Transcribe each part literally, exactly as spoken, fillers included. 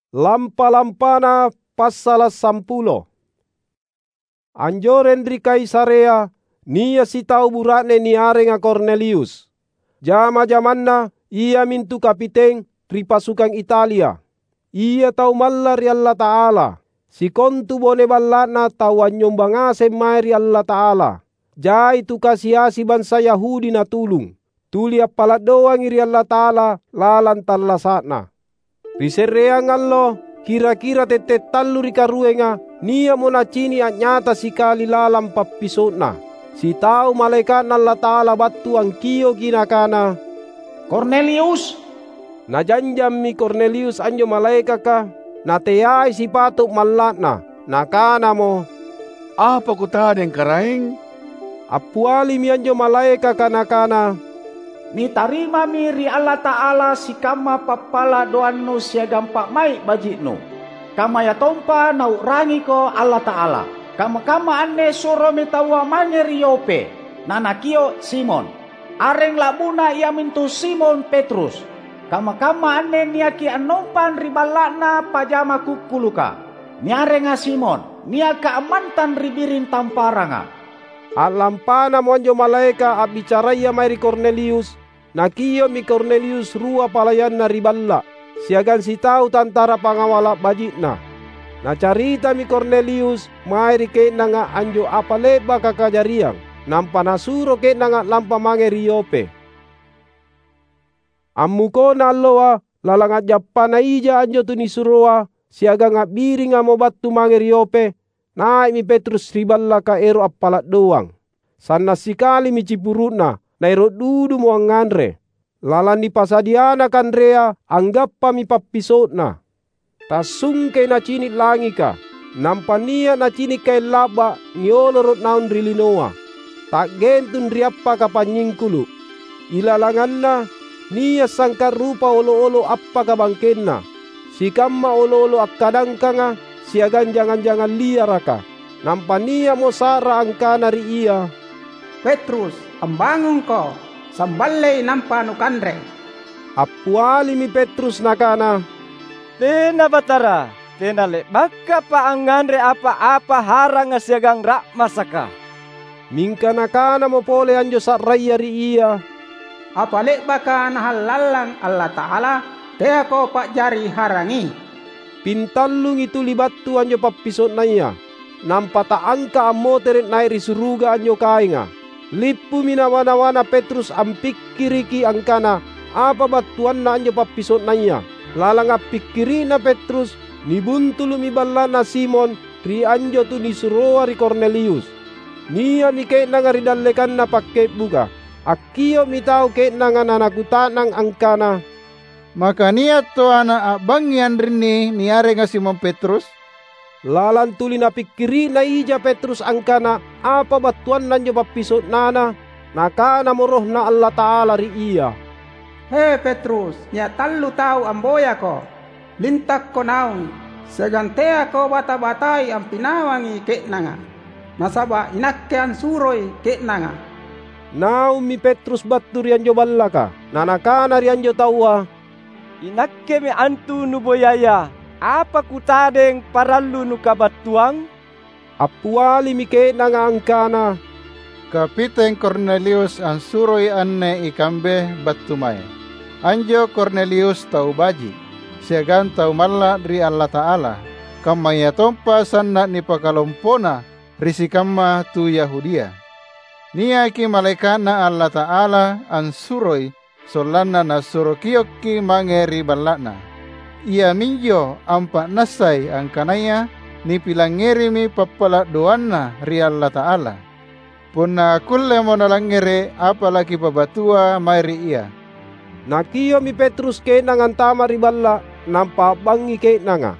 Lampa-lampana pasal sampulo. Anjoren ri Kaisarea, nia si tau buratne ni arenga Cornelius. Jama-jamanna ia mintu kapiteng ri pasukan Italia. Ia tau malla ri Allah Ta'ala. Si kontu bone ballana tau anyombangase mai ri Allah Ta'ala. Jai tu kasiasi bangsa Yahudi na tulung. Tuli appalat doang iri Allah Ta'ala lalan tallasatna. Risereang allo kira-kira tetet tallu rikaruenga nia monacini anyata sikali lalam pappisotna. Si tau malaikat Allah Ta'ala battu angkio ginakana, Cornelius. Najanjam mi Cornelius anjo malaikat ka, nateyai si patuk mallatna, nakana mo, apa kutaden karaeng? Apuali mi anjo malaikat kanakana, Ni tarima mi ri Allah Ta'ala si kama papala doannu sia gampak mai bajiknu. Kama ya tompa nau rangi ko Allah Ta'ala. Kama-kama anne suro mi tawa mange ri Yope. Nanakio Simon. Areng labuna ia mintu Simon Petrus. Kama-kama anne niaki anompan ri balakna pajama kukuluka. Niarenga Simon. Niaka amantan ribirin tamparanga. Alampana monjo malaika abicaraya mai ri Cornelius, nakiyo mi Cornelius rua palayanna riballa, siagan si tau tantara pangawala bajitna. Na carita mi Cornelius mai ri kena nga anjo apa leba kakajariang, nampa nasuro kena nga lampa mange ri Yope. Ammukona alloa lalanga jappana ija anjo tuni suroa, siaga nga biring amo battu mange ri Yope. Naik mi Petrus riballa ka ero appalat doang. Sanna sikali mi cipurutna, na ero dudu mo angandre. Lalan di pasadiana kandrea, anggappa mi pappisotna. Tasungke na cinit langi ka, nampania na cinit kay laba, niolorot naun rilinoa. Tak gentun riappa ka panyingkulu. Ilalanganna, niya sangkar rupa olo-olo appa ka bangkenna. Sikamma olo-olo akkadangka nga, siagan jangan-jangan liaraka. Nampania mo sara angkana ri iya, Petrus, ambangun ko, sambalay nampanu kandre. Apuali mi Petrus nakana, Tena batara, tena le baka pa angandre apa-apa harang siagang rak masaka. Mingka nakana mo pole anjo saraya ri iya, Apa le baka nahalalang Allah Ta'ala, teha ko pak jari harangi. Pintallung itu libattu anjo pappisot na iya. Nampa taangka ammoteret nai ri suruga anjo kainga. Lippu minawana-wana Petrus ampikiriki angkana apa battuan na anjo pappisot na iya. Lalanga pikirina Petrus nibuntulu mi ballana Simon ri anjo tu ni suroa ri Cornelius. Nia mi kena nga ridallekan na pakke buka. Akio mi tau kena nga nanakutanang angkana. Maka niat to anak abangyan rini niare nga Simon Petrus. Lalan tuli na pikiri na ija Petrus angkana apa batuan nanyo papisot nana. Nakana moroh na Allah Ta'ala ri iya. He Petrus, nya tallu tau amboya ko. Lintak ko naun, segantea ko bata-batai ang pinawangi keknanga. Nasaba inakkean suroy keknanga. Naum mi Petrus battu rianjo ballaka. Nanakana rianjo tawa. Inakke me antu nuboyaya, apa kutadeng parallu nukabatuang? Apuali mi kena nga angkana, Kapiteng Cornelius ang suroy anne ikambe battumay. Anjo Cornelius tau baji, siagan tau malla ri Allah Ta'ala. Kamaya tompa sanna ni pakalompona risikamma tu Yahudia. Niaki malaikat na Allah Ta'ala ang suroy solanna na surokiyokki mangeri balakna. Ia minjo ampa nasay ang kanaya ni pilangeri mi papala doanna ri Allah Ta'ala. Punna kulle mo nalangere apalagi pabatua mairi iya. Nakiyo mi Petrus kena ngantama ri balla nampa bangi kena nga.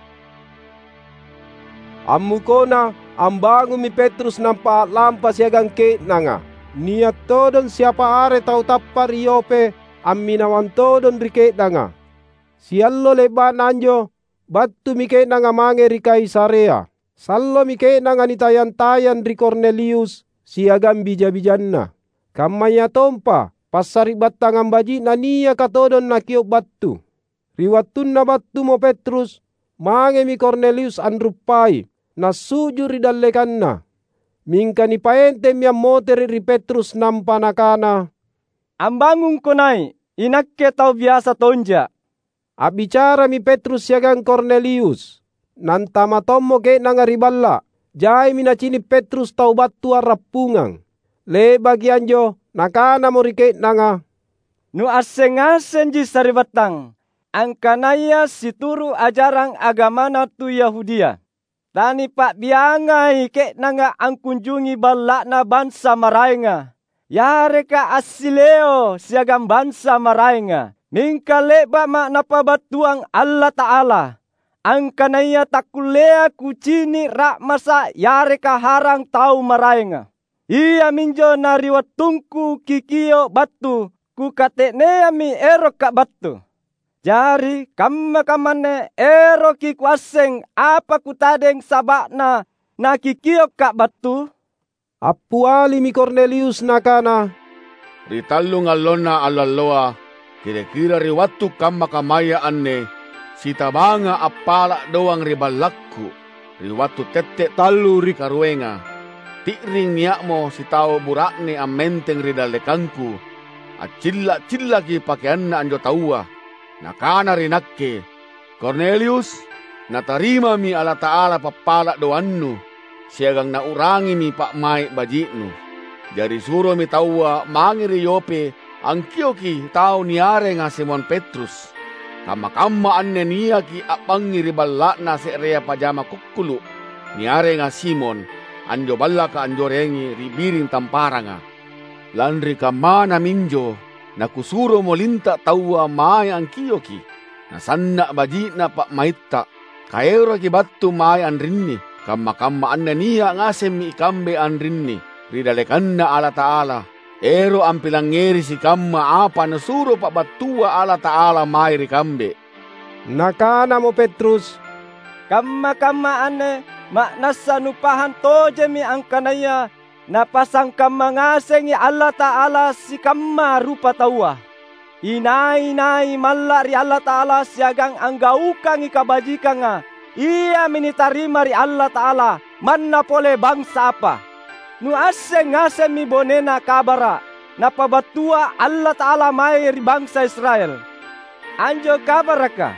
Ammukona ambangu mi Petrus nampa lampa siagang kena nga. Niat todon siapa are tau tappa ri Yope amminawan todon ri kena nga. Siallo leba nanjo battu mi kena nga mange ri Kaisarea. Sallo mi kena nga nitayan-tayan ri Cornelius siagam bija-bijanna. Kamaya tompa pasari battangan baji na niya katodon na kiyo battu. Riwattun na battu mo Petrus mange mi Cornelius anrupai, na sujur ri dallekanna. Mingka ni paente mi ammotere ri Petrus nampa nakana. Ambangung konai, inakke tau biasa tonja. Abicara mi Petrus yagang Cornelius. Nantama tommo ke nanga riballa. Jai minacini Petrus tau batu arapungang. Le bagian jo nakana mo rike nanga. Nu aseng-aseng ji saribatang. Angkanaya situru ajarang agamana tu Yahudia. Tani pak biangai ke nanga angkunjungi balakna bansa maraenga. Yareka asileo siagam bansa maraenga. Mingka leba mak napa batuang Allah Ta'ala. Angkanaya takulea kucini rak masa yareka harang tau maraenga. Ia minjo nariwa tungku kikio batu. Ku kateknea mi ero kak batu. Jari kamma kamane ero ki kuaseng apa kutadeng sabakna na kikio kak batu. Apuali mi Cornelius nakana. Ritallu ngallona alaloa, kira-kira riwatu kamma kamaya anne, sitabanga apala doang ribalakku, riwatu tete talu rikaruenga. Tikring niakmo sitao burakne amenteng ridalekanku, acilla-cilla ki pakeanna anjo taua, nakana rinakke. Cornelius, natarima mi Allah Ta'ala papala doannu, siagang naurangi mi pak mai bajiknu. Jadi suruh mi tawa mangiri Yope angkio ki tau niare nga Simon Petrus. Kama-kama anne nia ki apangi ribalakna serea pajama kukkulu. Niare nga Simon anjo balla ka anjo rengi ribiring tamparanga. Landri kamana minjo na kusuro mo linta tawa mai angkio ki. Nasanna bajikna pak maitta kaero ki batu mai anrinni. Kamma-kamma anna niya ngasem mi ikambe anrinni. Ridalekanna Allah Ta'ala. Ero ampilangeri si kamma apa nasuro pak batua Allah Ta'ala mai rikambe. Nakana mo Petrus. Kamma-kamma ane maknasa nupahan toje mi angkanaya. Napasang kamma ngasengi Allah Ta'ala si kamma rupa tawa. Inai-inai malari Allah Ta'ala siagang anggaukan ikabajikanga. Ia minitarima ri Allah Ta'ala, manna pole bangsa apa. Nu aseng-aseng mi bonena kabara, napabatua Allah Ta'ala mai ri bangsa Israel. Anjo kabaraka,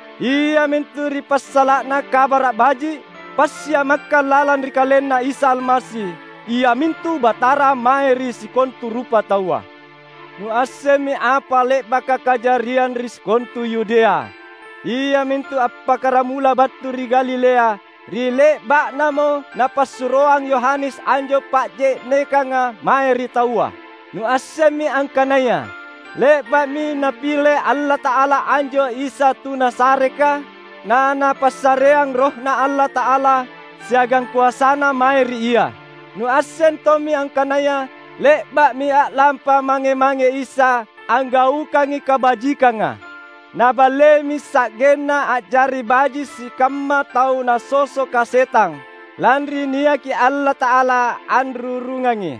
ia minturi pasalakna kabara baji, pasya makka lalan ri kalena Isa Almasih, ia mintu batara mai ri sikontu rupa tawa. Nu aseng mi apa lek baka kajarian ri sikontu Yudea. Ia mintu apa karamula batu ri Galilea, rile bak namo napasuroang Yohanes anjo pak je nekanga mai ri tawa. Nu asemi angkanaya, le bak mi napile Allah Ta'ala anjo Isa tu Nasareka, na napasareang roh na Allah Ta'ala, siagang kuasana mai ri ia. Nu asen tomi angkanaya, le bak mi ak lampa mange-mange Isa, anggaukangi kabajikanga. Nabale misak gena ajari baji si kamma tau na soso kasetang. Landri niya ki Allah Ta'ala anrurungangi.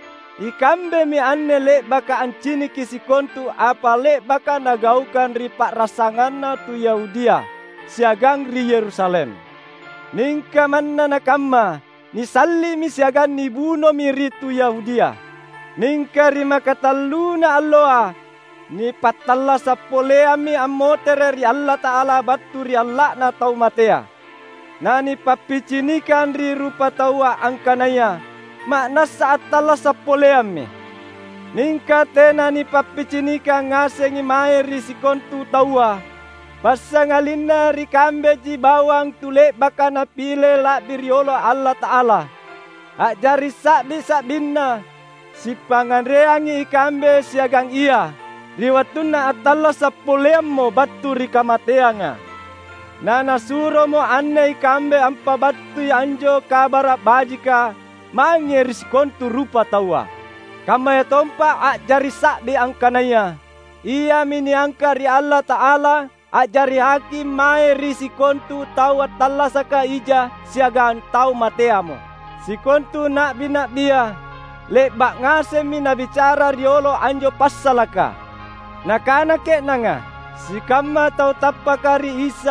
Ikambe mi anne le baka ancini ki si kontu apa le baka nagaukan ripak rasanganna tu Yahudia. Siagang ri Yerusalem. Ningka manna nakamma. Ni salli mi siagang ni buno mi ritu Yahudia. Ningka rima kataluna alloa. Ni patalla sapolea mi ammotere ri Allah Ta'ala batu ri Allah na tau matea. Nani papicinikan ri rupa tawa angkanaya. Makna saat talla sapolea mi. Ningka tena ni papicinikan ngasengi mae ri sikontu tawa. Pasangalina ri kambe ji bawang tule baka napile la biriolo Allah Ta'ala. Ajari sakbi sakbinna. Si panganreangi ikambe siagang iya. Riwatuna atalla sapoleammo batu rikamateanga. Nana suro mo anne ikambe ampa batu anjo kabara bajika mangeris kontu rupa tawa. Kamaya tompa ajari sakdi angkanaya. Ia miniangka ri Allah Ta'ala ajari hakim mae risi kontu tawa talla saka ija siagaan tau mateamo. Si kontu nak binak bia le bak ngase mina bicara riolo anjo passalaka. Nakana ke nanga, si kamma tau tapakari Isa,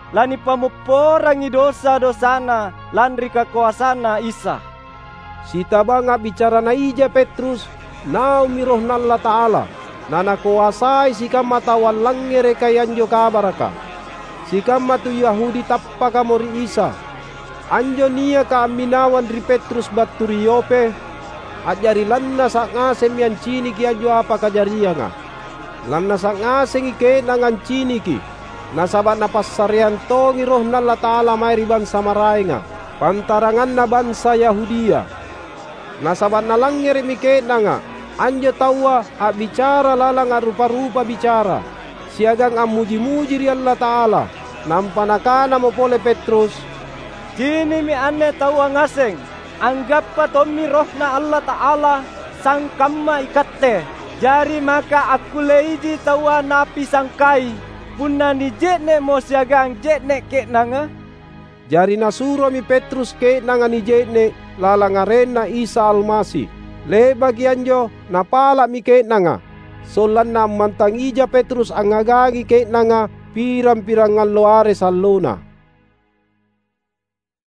lani pamuporangi dosa-dosana landri kakuasana Isa. Sita banga bicara na ija Petrus, nau miroh na Allah Ta'ala, na nakuasai si kama tawan langere kayanjo kabaraka. Si kama tu Yahudi tappa kamori Isa. Anjo niya ka aminawan ri Petrus baturi Yope, ajari lanna sak ngasem yan cini ki anjo apa kajariya nga. Lanna sak ngaseng ike nangan cini ki, nasabat na pasarian to ngiroh na Allah Ta'ala may riban samaray nga, pantarangan na bansa Yahudiya. Nasabat na lang ngirimike na nga, anjo tawa a bicara lalang a rupa-rupa bicara. Siagang ang muji-muji ri Allah Ta'ala, nampanakana mo pole Petrus. Kini mi ane tawa ngaseng, anggap pa tomi roh na Allah Ta'ala, sang kama ikatte. Jari maka aku leiji tawa napi sangkai, puna ni jetne mo siagang jetne ke nanga. Jari nasuro mi Petrus ke nanga ni jetne, lalangaren na Isa Almasi. Le bagian jo napala mi ke nanga. Solan na mantang ija Petrus ang agagi ke nanga pirang-pirang ngaloare salona.